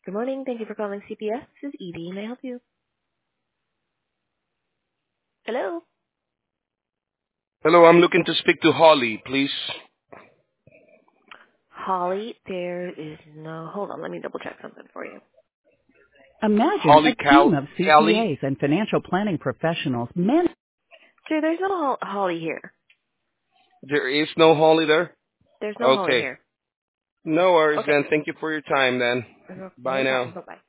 Good morning. Thank you for calling CPS. This is Edie. May I help you? Hello? Hello, I'm looking to speak to Holly, please. Holly, there is no... Hold on, let me double check something for you. Imagine Holly a team of Kelly? CPAs and financial planning professionals managing. Sir, there's no Holly here. There is no Holly there? There's no Holly Okay. here. No worries Okay. then. Thank you for your time then. No Bye now. problem. Bye-bye.